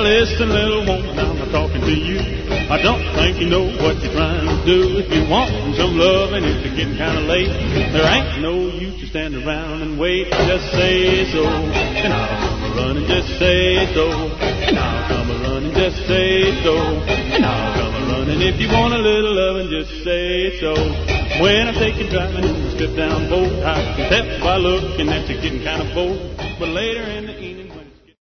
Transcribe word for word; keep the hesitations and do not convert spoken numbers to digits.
listen, little woman, I'm not talking to you. I don't think you know what you're trying to do. If you want some love and if you're getting kind of late, there ain't no use to stand around and wait. Just say so, and I'll come a-running. Just say so, and I'll come a-running. Just say so, and I'll come a-running. If you want a little loving, just say so. When I take you driving in the strip down boat, I can tell by looking that you're getting kind of bold. But later in the